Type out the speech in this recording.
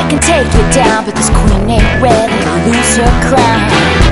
can take you down, but this queen ain't ready to lose her crown.